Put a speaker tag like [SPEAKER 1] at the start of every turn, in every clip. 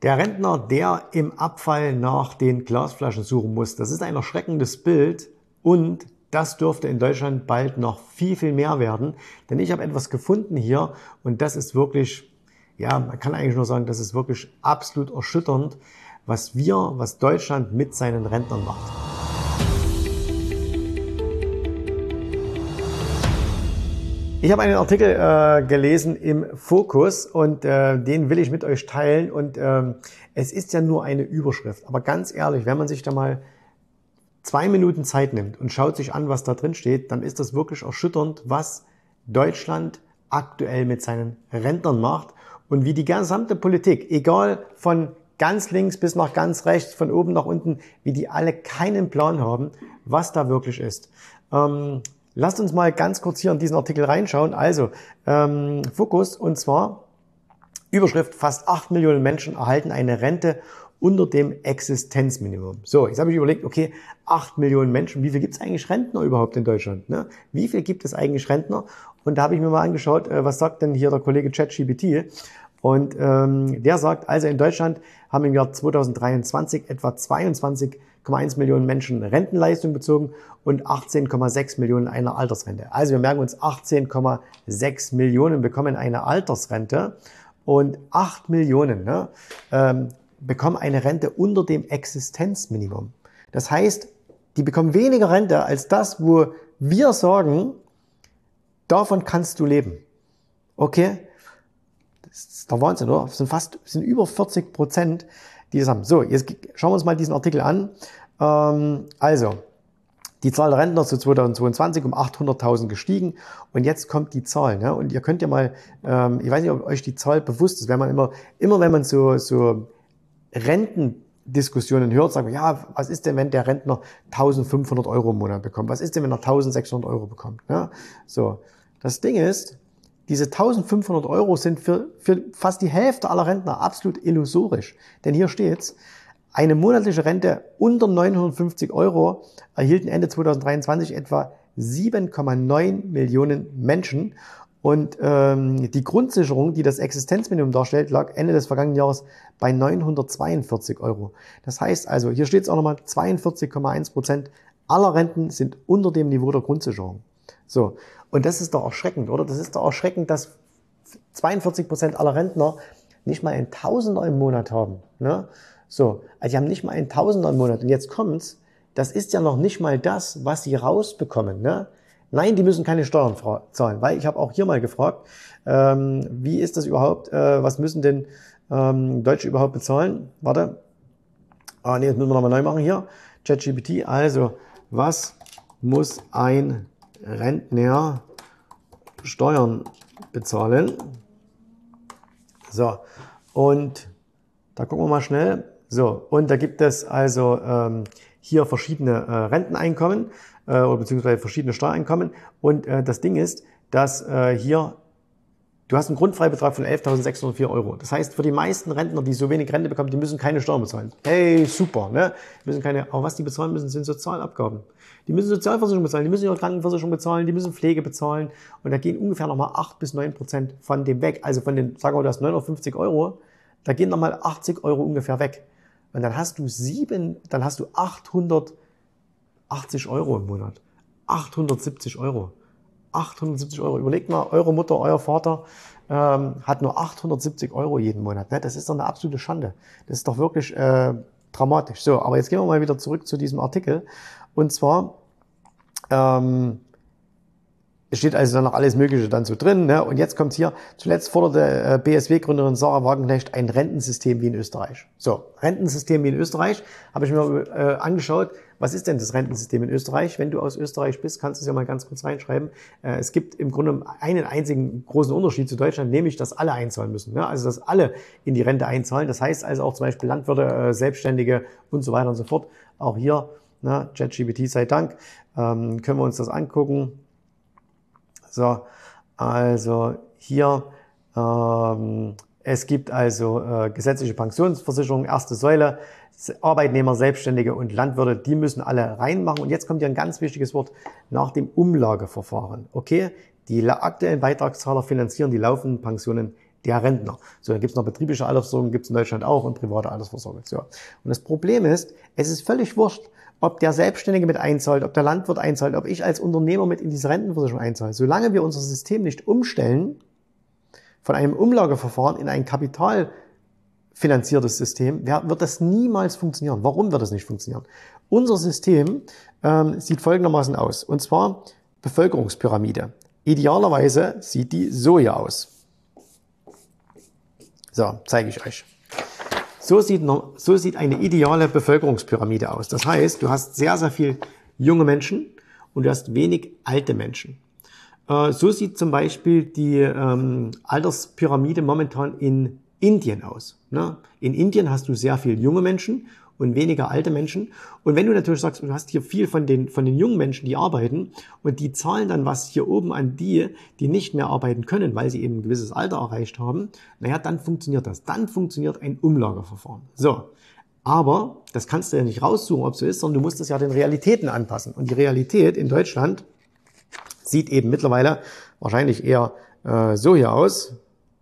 [SPEAKER 1] Der Rentner, der im Abfall nach den Glasflaschen suchen muss, das ist ein erschreckendes Bild und das dürfte in Deutschland bald noch viel, viel mehr werden. Denn ich habe etwas gefunden hier und das ist wirklich, ja, man kann eigentlich nur sagen, das ist wirklich absolut erschütternd, was Deutschland mit seinen Rentnern macht. Ich habe einen Artikel gelesen im Fokus und den will ich mit euch teilen und es ist ja nur eine Überschrift, aber ganz ehrlich, wenn man sich da mal 2 Minuten Zeit nimmt und schaut sich an, was da drin steht, dann ist das wirklich erschütternd, was Deutschland aktuell mit seinen Rentnern macht und wie die gesamte Politik, egal von ganz links bis nach ganz rechts, von oben nach unten, wie die alle keinen Plan haben, was da wirklich ist. Lasst uns mal ganz kurz hier in diesen Artikel reinschauen. Also, Fokus, und zwar Überschrift: Fast 8 Millionen Menschen erhalten eine Rente unter dem Existenzminimum. So, jetzt habe ich überlegt, okay, 8 Millionen Menschen, wie viel gibt es eigentlich Rentner überhaupt in Deutschland? Ne? Wie viel gibt es eigentlich Rentner? Und da habe ich mir mal angeschaut, was sagt denn hier der Kollege ChatGPT? Und der sagt, also in Deutschland haben im Jahr 2023 etwa 22,1 Millionen Menschen Rentenleistung bezogen und 18,6 Millionen eine Altersrente. Also wir merken uns, 18,6 Millionen bekommen eine Altersrente und 8 Millionen bekommen eine Rente unter dem Existenzminimum. Das heißt, die bekommen weniger Rente als das, wo wir sagen, davon kannst du leben. Okay? Das ist der Wahnsinn, oder? Das sind über 40%, die das haben. So, jetzt schauen wir uns mal diesen Artikel an. Also, die Zahl der Rentner zu 2022 um 800.000 gestiegen und jetzt kommt die Zahl. Ne? Und ihr könnt ja mal, ich weiß nicht, ob euch die Zahl bewusst ist, wenn man immer wenn man so Rentendiskussionen hört, sagt man, ja, was ist denn, wenn der Rentner 1.500 Euro im Monat bekommt? Was ist denn, wenn er 1.600 Euro bekommt? Ne? So, das Ding ist, diese 1.500 Euro sind für fast die Hälfte aller Rentner absolut illusorisch. Denn hier steht's: Eine monatliche Rente unter 950 Euro erhielten Ende 2023 etwa 7,9 Millionen Menschen. Und die Grundsicherung, die das Existenzminimum darstellt, lag Ende des vergangenen Jahres bei 942 Euro. Das heißt also, hier steht es auch nochmal, 42,1% aller Renten sind unter dem Niveau der Grundsicherung. So, und das ist doch erschreckend, oder? Das ist doch erschreckend, dass 42% aller Rentner nicht mal ein Tausender im Monat haben. Ne? So, also die haben nicht mal ein Tausender im Monat. Und jetzt kommt's, das ist ja noch nicht mal das, was sie rausbekommen. Ne? Nein, die müssen keine Steuern zahlen, weil ich habe auch hier mal gefragt, wie ist das überhaupt, was müssen denn Deutsche überhaupt bezahlen? Warte, nee, das müssen wir nochmal neu machen hier, ChatGPT. Also, was muss ein Rentner Steuern bezahlen? So, und da gucken wir mal schnell. So, und da gibt es also hier verschiedene Renteneinkommen oder beziehungsweise verschiedene Steuereinkommen. Und das Ding ist, dass hier, du hast einen Grundfreibetrag von 11.604 Euro. Das heißt, für die meisten Rentner, die so wenig Rente bekommen, die müssen keine Steuern bezahlen. Hey, super, ne? Die müssen aber was die bezahlen müssen, sind Sozialabgaben. Die müssen Sozialversicherung bezahlen, die müssen ihre Krankenversicherung bezahlen, die müssen Pflege bezahlen. Und da gehen ungefähr nochmal 8 bis 9% von dem weg. Also von den, sagen wir, du hast 950 Euro, da gehen nochmal 80 Euro ungefähr weg. Und dann hast du 880 Euro im Monat. 870 Euro. 870 Euro. Überlegt mal, eure Mutter, euer Vater hat nur 870 Euro jeden Monat. Ne? Das ist doch eine absolute Schande. Das ist doch wirklich dramatisch. So, aber jetzt gehen wir mal wieder zurück zu diesem Artikel. Und zwar, es steht also dann noch alles Mögliche dann so drin. Ne? Und jetzt kommt hier, zuletzt forderte BSW-Gründerin Sarah Wagenknecht ein Rentensystem wie in Österreich. So, Rentensystem wie in Österreich, habe ich mir angeschaut. Was ist denn das Rentensystem in Österreich? Wenn du aus Österreich bist, kannst du es ja mal ganz kurz reinschreiben. Es gibt im Grunde einen einzigen großen Unterschied zu Deutschland, nämlich, dass alle einzahlen müssen. Ne? Also, dass alle in die Rente einzahlen. Das heißt also auch zum Beispiel Landwirte, Selbstständige und so weiter und so fort. Auch hier, ne, ChatGPT sei Dank, können wir uns das angucken. So, also hier, es gibt also gesetzliche Pensionsversicherung, erste Säule, Arbeitnehmer, Selbstständige und Landwirte, die müssen alle reinmachen. Und jetzt kommt hier ein ganz wichtiges Wort, nach dem Umlageverfahren. Okay, die aktuellen Beitragszahler finanzieren die laufenden Pensionen der Rentner. So, dann gibt es noch betriebliche Altersvorsorge, gibt es in Deutschland auch und private Altersvorsorge. So. Und das Problem ist, es ist völlig wurscht, ob der Selbstständige mit einzahlt, ob der Landwirt einzahlt, ob ich als Unternehmer mit in diese Rentenversicherung einzahle. Solange wir unser System nicht umstellen, von einem Umlageverfahren in ein kapitalfinanziertes System, wird das niemals funktionieren. Warum wird das nicht funktionieren? Unser System sieht folgendermaßen aus, und zwar Bevölkerungspyramide. Idealerweise sieht die so hier aus. So, zeige ich euch. So sieht eine ideale Bevölkerungspyramide aus. Das heißt, du hast sehr, sehr viel junge Menschen und du hast wenig alte Menschen. So sieht zum Beispiel die Alterspyramide momentan in Indien aus. Ne? In Indien hast du sehr viel junge Menschen und weniger alte Menschen. Und wenn du natürlich sagst, du hast hier viel von den jungen Menschen, die arbeiten und die zahlen dann was hier oben an die nicht mehr arbeiten können, weil sie eben ein gewisses Alter erreicht haben, naja, dann funktioniert das. Dann funktioniert ein Umlageverfahren. So. Aber das kannst du ja nicht raussuchen, ob es so ist, sondern du musst es ja den Realitäten anpassen. Und die Realität in Deutschland sieht eben mittlerweile wahrscheinlich eher so hier aus.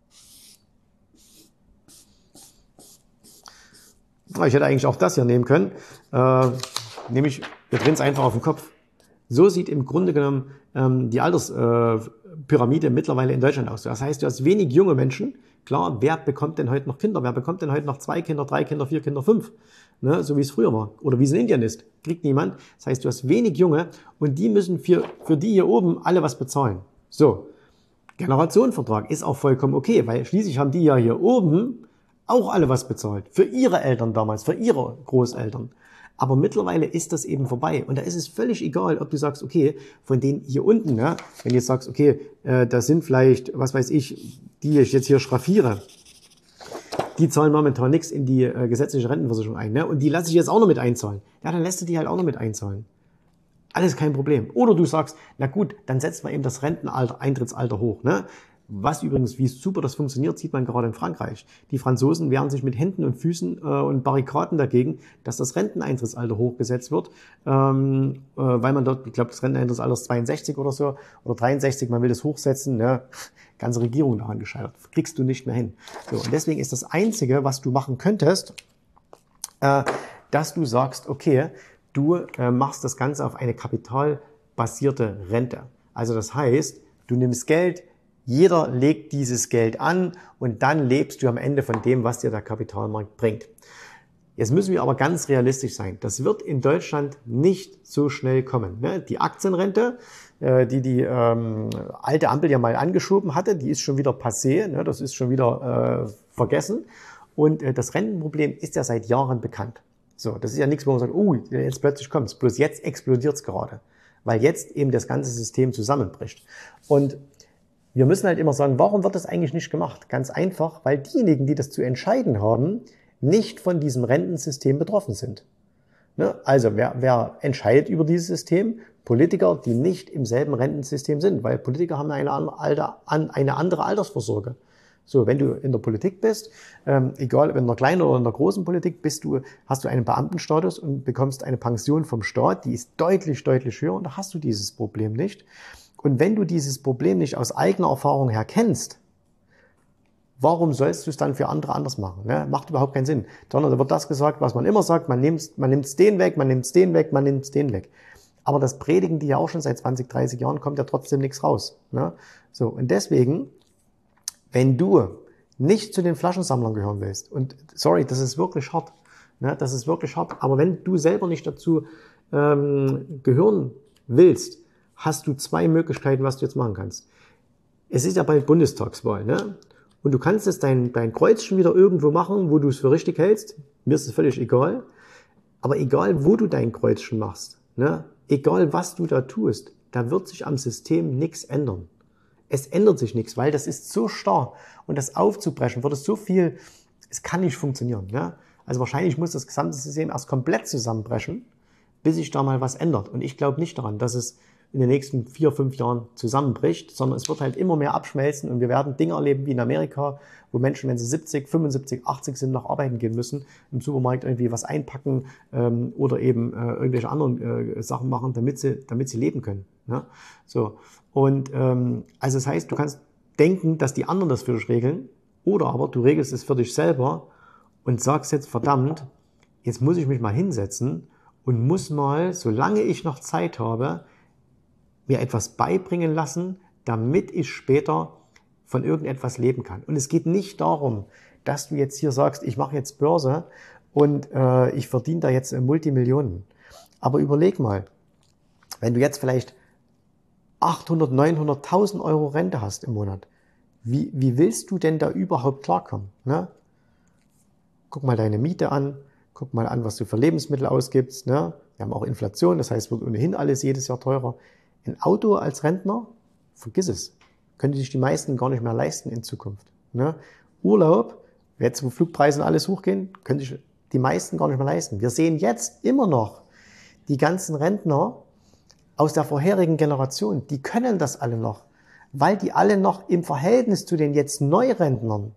[SPEAKER 1] Ich hätte eigentlich auch das hier nehmen können. Nämlich, wir drehen es einfach auf den Kopf. So sieht im Grunde genommen die Alterspyramide mittlerweile in Deutschland aus. Das heißt, du hast wenig junge Menschen. Klar, wer bekommt denn heute noch Kinder? Wer bekommt denn heute noch 2 Kinder, 3 Kinder, 4 Kinder, 5? Ne, so wie es früher war. Oder wie es in Indien ist. Kriegt niemand. Das heißt, du hast wenig Junge und die müssen für die hier oben alle was bezahlen. So. Generationenvertrag ist auch vollkommen okay, weil schließlich haben die ja hier oben auch alle was bezahlt. Für ihre Eltern damals, für ihre Großeltern. Aber mittlerweile ist das eben vorbei. Und da ist es völlig egal, ob du sagst, okay, von denen hier unten, ne, wenn du jetzt sagst, okay, das sind vielleicht, was weiß ich, die ich jetzt hier schraffiere, die zahlen momentan nichts in die gesetzliche Rentenversicherung ein, ne? Und die lasse ich jetzt auch noch mit einzahlen. Ja, dann lässt du die halt auch noch mit einzahlen. Alles kein Problem. Oder du sagst, na gut, dann setzt man eben das Rentenalter, hoch, ne? Was übrigens, wie super das funktioniert, sieht man gerade in Frankreich. Die Franzosen wehren sich mit Händen und Füßen und Barrikaden dagegen, dass das Renteneintrittsalter hochgesetzt wird, weil man dort, ich glaube, das Renteneintrittsalter ist 62 oder so, oder 63, man will das hochsetzen, ne? Ganze Regierung daran gescheitert. Kriegst du nicht mehr hin. So, und deswegen ist das Einzige, was du machen könntest, dass du sagst, okay, du machst das Ganze auf eine kapitalbasierte Rente. Also das heißt, du nimmst Geld, jeder legt dieses Geld an und dann lebst du am Ende von dem, was dir der Kapitalmarkt bringt. Jetzt müssen wir aber ganz realistisch sein. Das wird in Deutschland nicht so schnell kommen. Die Aktienrente, die alte Ampel ja mal angeschoben hatte, die ist schon wieder passé, das ist schon wieder vergessen. Und das Rentenproblem ist ja seit Jahren bekannt. So, das ist ja nichts, wo man sagt, jetzt plötzlich kommt's. Bloß jetzt explodiert's gerade, weil jetzt eben das ganze System zusammenbricht. Und wir müssen halt immer sagen, warum wird das eigentlich nicht gemacht? Ganz einfach, weil diejenigen, die das zu entscheiden haben, nicht von diesem Rentensystem betroffen sind. Also wer entscheidet über dieses System? Politiker, die nicht im selben Rentensystem sind, weil Politiker haben eine andere Altersvorsorge. So, wenn du in der Politik bist, egal ob in der kleinen oder in der großen Politik, hast du einen Beamtenstatus und bekommst eine Pension vom Staat, die ist deutlich, deutlich höher und da hast du dieses Problem nicht. Und wenn du dieses Problem nicht aus eigener Erfahrung her kennst, warum sollst du es dann für andere anders machen? Ne? Macht überhaupt keinen Sinn. Sondern da wird das gesagt, was man immer sagt, man nimmt den weg, man nimmt den weg, man nimmt den weg. Aber das predigen die ja auch schon seit 20, 30 Jahren, kommt ja trotzdem nichts raus. Ne? So, und deswegen, wenn du nicht zu den Flaschensammlern gehören willst, und sorry, das ist wirklich hart, ne? Das ist wirklich hart, aber wenn du selber nicht dazu gehören willst, hast du 2 Möglichkeiten, was du jetzt machen kannst. Es ist ja bald Bundestagswahl, ne? Und du kannst jetzt dein Kreuzchen wieder irgendwo machen, wo du es für richtig hältst. Mir ist es völlig egal. Aber egal, wo du dein Kreuzchen machst, ne? Egal, was du da tust, da wird sich am System nichts ändern. Es ändert sich nichts, weil das ist so starr. Und das aufzubrechen, wird es so viel, es kann nicht funktionieren. Ne? Also wahrscheinlich muss das gesamte System erst komplett zusammenbrechen, bis sich da mal was ändert. Und ich glaube nicht daran, dass es in den nächsten 4, 5 Jahren zusammenbricht, sondern es wird halt immer mehr abschmelzen und wir werden Dinge erleben wie in Amerika, wo Menschen, wenn sie 70, 75, 80 sind, noch arbeiten gehen müssen, im Supermarkt irgendwie was einpacken oder eben irgendwelche anderen Sachen machen, damit sie leben können. Ne? So. Und also das heißt, du kannst denken, dass die anderen das für dich regeln, Oder aber du regelst es für dich selber und sagst jetzt, verdammt, jetzt muss ich mich mal hinsetzen und muss mal, solange ich noch Zeit habe, mir etwas beibringen lassen, damit ich später von irgendetwas leben kann. Und es geht nicht darum, dass du jetzt hier sagst, ich mache jetzt Börse und ich verdiene da jetzt Multimillionen. Aber überleg mal, wenn du jetzt vielleicht 800, 900, 1000 Euro Rente hast im Monat, wie willst du denn da überhaupt klarkommen? Ne? Guck mal deine Miete an, guck mal an, was du für Lebensmittel ausgibst. Ne? Wir haben auch Inflation, das heißt, es wird ohnehin alles jedes Jahr teurer. Ein Auto als Rentner, vergiss es, können sich die meisten gar nicht mehr leisten in Zukunft. Ne? Urlaub, jetzt wo Flugpreise und alles hochgehen, können sich die meisten gar nicht mehr leisten. Wir sehen jetzt immer noch die ganzen Rentner aus der vorherigen Generation, die können das alle noch, weil die alle noch im Verhältnis zu den jetzt Neurentnern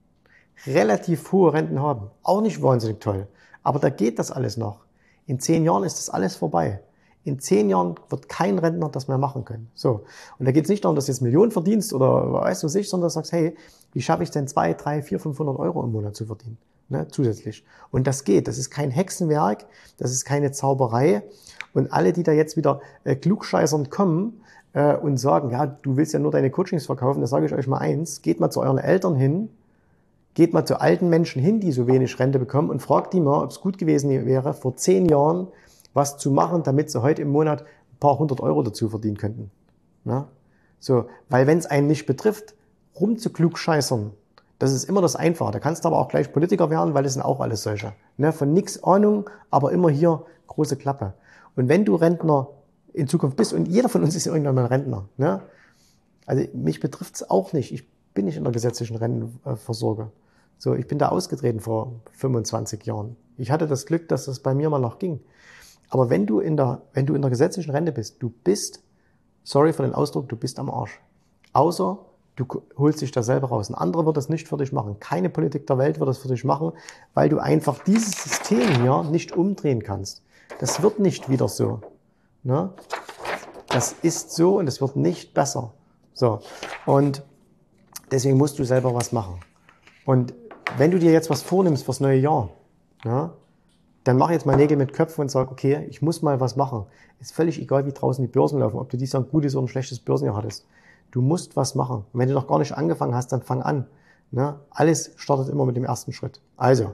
[SPEAKER 1] relativ hohe Renten haben. Auch nicht wahnsinnig toll, aber da geht das alles noch. In 10 Jahren ist das alles vorbei. In 10 Jahren wird kein Rentner das mehr machen können. So. Und da geht es nicht darum, dass du jetzt Millionen verdienst oder weißt du sich, sondern du sagst, hey, wie schaffe ich denn 2, 3, 4, 500 Euro im Monat zu verdienen? Ne, zusätzlich. Und das geht. Das ist kein Hexenwerk, das ist keine Zauberei. Und alle, die da jetzt wieder klugscheißernd kommen und sagen, ja, du willst ja nur deine Coachings verkaufen, da sage ich euch mal eins, geht mal zu euren Eltern hin, geht mal zu alten Menschen hin, die so wenig Rente bekommen und fragt die mal, ob es gut gewesen wäre, vor 10 Jahren was zu machen, damit sie heute im Monat ein paar 100 Euro dazu verdienen könnten. Na? So, weil wenn es einen nicht betrifft, rumzuklugscheißern, das ist immer das Einfache. Da kannst du aber auch gleich Politiker werden, weil das sind auch alles solche. Ne? Von nix Ahnung, aber immer hier große Klappe. Und wenn du Rentner in Zukunft bist, und jeder von uns ist ja irgendwann mal Rentner, ne? Also mich betrifft es auch nicht. Ich bin nicht in der gesetzlichen Rentenversorgung. So, ich bin da ausgetreten vor 25 Jahren. Ich hatte das Glück, dass das bei mir mal noch ging. Aber wenn du in der gesetzlichen Rente bist, du bist, sorry für den Ausdruck, du bist am Arsch. Außer du holst dich da selber raus. Ein anderer wird das nicht für dich machen. Keine Politik der Welt wird das für dich machen, weil du einfach dieses System hier nicht umdrehen kannst. Das wird nicht wieder so. Ne? Das ist so und es wird nicht besser. So. Und deswegen musst du selber was machen. Und wenn du dir jetzt was vornimmst fürs neue Jahr, ja, dann mach jetzt mal Nägel mit Köpfen und sag, okay, ich muss mal was machen. Ist völlig egal, wie draußen die Börsen laufen, ob du dieses Jahr ein gutes oder ein schlechtes Börsenjahr hattest. Du musst was machen. Und wenn du noch gar nicht angefangen hast, dann fang an. Ne? Alles startet immer mit dem ersten Schritt. Also,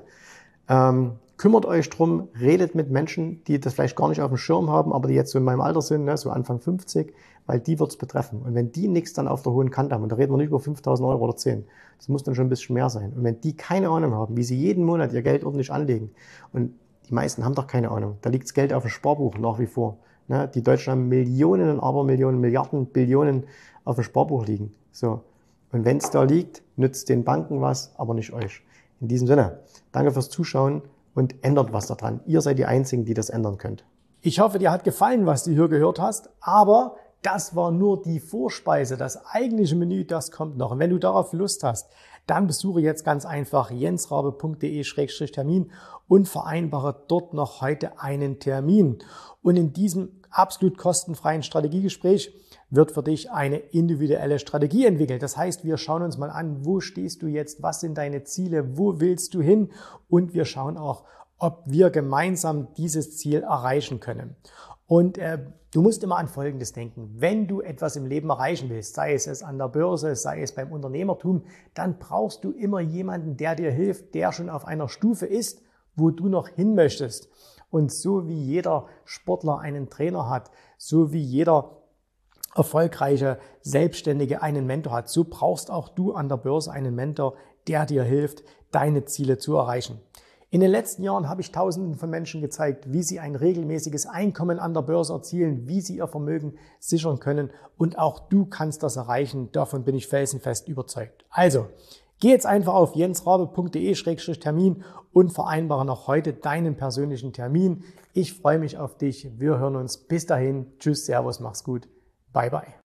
[SPEAKER 1] kümmert euch drum, redet mit Menschen, die das vielleicht gar nicht auf dem Schirm haben, aber die jetzt so in meinem Alter sind, ne, so Anfang 50, weil die wird's betreffen. Und wenn die nichts dann auf der hohen Kante haben, und da reden wir nicht über 5.000 Euro oder 10, das muss dann schon ein bisschen mehr sein. Und wenn die keine Ahnung haben, wie sie jeden Monat ihr Geld ordentlich anlegen, und die meisten haben doch keine Ahnung, da liegt das Geld auf dem Sparbuch nach wie vor. Ne? Die Deutschen haben Millionen und Abermillionen, Milliarden, Billionen auf dem Sparbuch liegen. So. Und wenn es da liegt, nützt den Banken was, aber nicht euch. In diesem Sinne, danke fürs Zuschauen und ändert was daran. Ihr seid die Einzigen, die das ändern könnt. Ich hoffe, dir hat gefallen, was du hier gehört hast, aber das war nur die Vorspeise. Das eigentliche Menü, das kommt noch. Und wenn du darauf Lust hast, dann besuche jetzt ganz einfach jensrabe.de/termin und vereinbare dort noch heute einen Termin. Und in diesem absolut kostenfreien Strategiegespräch wird für dich eine individuelle Strategie entwickelt. Das heißt, wir schauen uns mal an, wo stehst du jetzt, was sind deine Ziele, wo willst du hin, und wir schauen auch, ob wir gemeinsam dieses Ziel erreichen können. Und du musst immer an Folgendes denken: Wenn du etwas im Leben erreichen willst, sei es an der Börse, sei es beim Unternehmertum, dann brauchst du immer jemanden, der dir hilft, der schon auf einer Stufe ist, wo du noch hin möchtest. Und so wie jeder Sportler einen Trainer hat, so wie jeder erfolgreiche Selbstständige einen Mentor hat, so brauchst auch du an der Börse einen Mentor, der dir hilft, deine Ziele zu erreichen. In den letzten Jahren habe ich Tausenden von Menschen gezeigt, wie sie ein regelmäßiges Einkommen an der Börse erzielen, wie sie ihr Vermögen sichern können, und auch du kannst das erreichen. Davon bin ich felsenfest überzeugt. Also, geh jetzt einfach auf jensrabe.de/termin und vereinbare noch heute deinen persönlichen Termin. Ich freue mich auf dich. Wir hören uns. Bis dahin. Tschüss, Servus, mach's gut. Bye, bye.